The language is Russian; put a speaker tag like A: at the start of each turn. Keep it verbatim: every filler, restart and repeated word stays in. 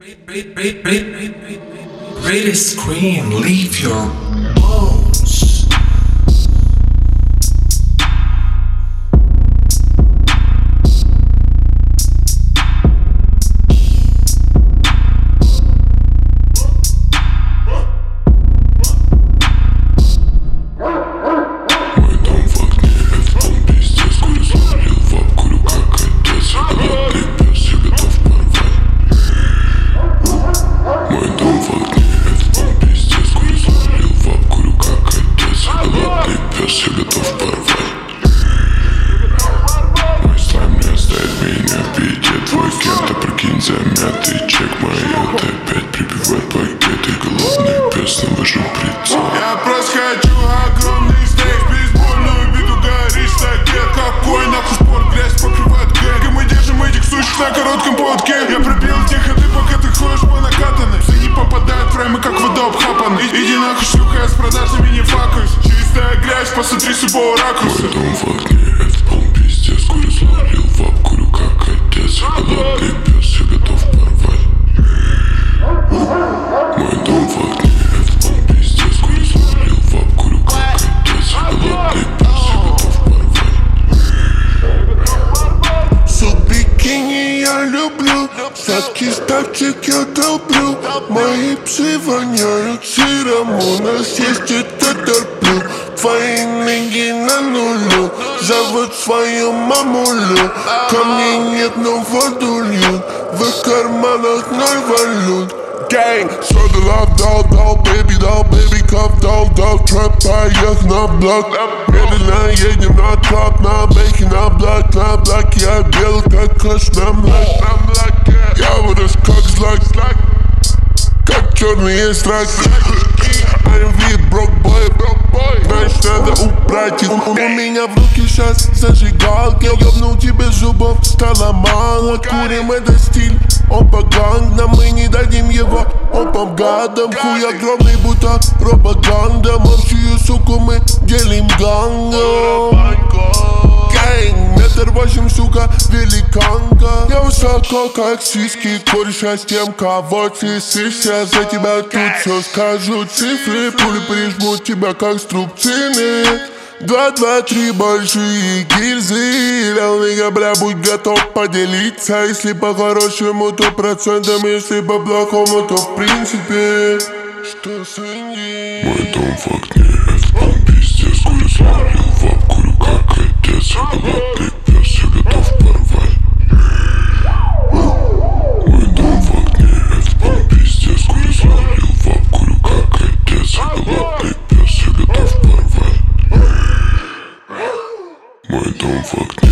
A: Ready scream, leave your bones.
B: Я готов порвать. Мой слайм не оставит меня в беде. Твой кент, прикинь, замятый чек. Моя это опять прибивает пакеты. Голодный пес, навожу прицел.
C: Я просто хочу огромный стейк, бейсбольную биту, горит стакет. Какой нахуй спорт, грязь покрывает гэг. И мы держим этих сущих на коротком поводке. Я прибил тихо, ты пока ты ходишь по накатанной. Все не попадают в фреймы, как вода обхапанный. Иди нахуй, шлюха, я с продажными не факаюсь. Чистая грязь, посмотри с любого ракурса.
B: Мой дом в огне, это полный пиздец. Курю сварил вап, курю как отец. Голодный пес, я готов порвать. Мой дом в огне, это полный пиздец. Курю сварил вап, курю как отец. Голодный пес, я готов порвать.
D: Суп бикини я люблю, сладкий ставчик я долблю. Мои псы воняют сыром, у нас есть это терплю. Твои ноги на нулю, зовут свою мамулю. Камней нет, но воду льют, в их карманах ноль валют. Gang, soda love, дал, дал, baby, дал, baby, cup, дал, дал, трэп, поех на блок. Медленно едем на топ, на бейке, на блок, на блок. Я белый, как кош на млаке. Я вырос как злак, как черный страх. I'm with broke boy, знаешь, надо убрать их. У меня в руке сейчас зажигалка. Ёбнул тебе зубов, стало мало. Курим, это стиль, он по гангам. Мы не дадим его, он по гадам. Хуй огромный, будто пропаганда. Общую суку мы делим гангом. Гэнг, метр восемь, сука, великанка. Я высоко, как сиськи, кореша с тем, кого ты сышься. За тебя тут все скажу, цифры, пули прижмут тебя, как струбцины. Два, два, три большие гильзы. Ляунига, бля, будь готов поделиться. Если по-хорошему, то процентом. Если по-плохому, то в принципе. Что с Инди?
B: Мой дом в огне, это полный пиздец. Курю сварил вап, курю как отец. Голодный пес, я готов порвать. Мой дом в огне, это полный пиздец. Курю сварил вап, курю как отец. Голодный пес, я готов порвать. Мой дом в огне.